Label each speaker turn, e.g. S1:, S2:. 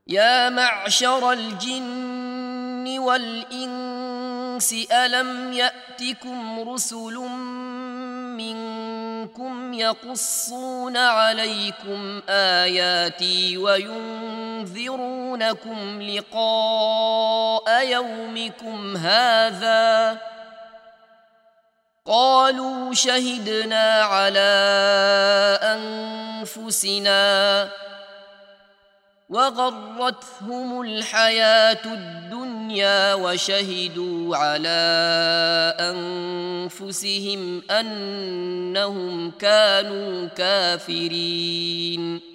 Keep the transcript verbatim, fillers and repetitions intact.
S1: يا معشر الجن والإنس ألم يأتكم رسل منكم يقصون عليكم آياتي وينذرونكم لقاء يومكم هذا؟ قالوا شهدنا على أنفسنا وغرتهم الحياة الدنيا وشهدوا على أنفسهم أنهم كانوا كافرين.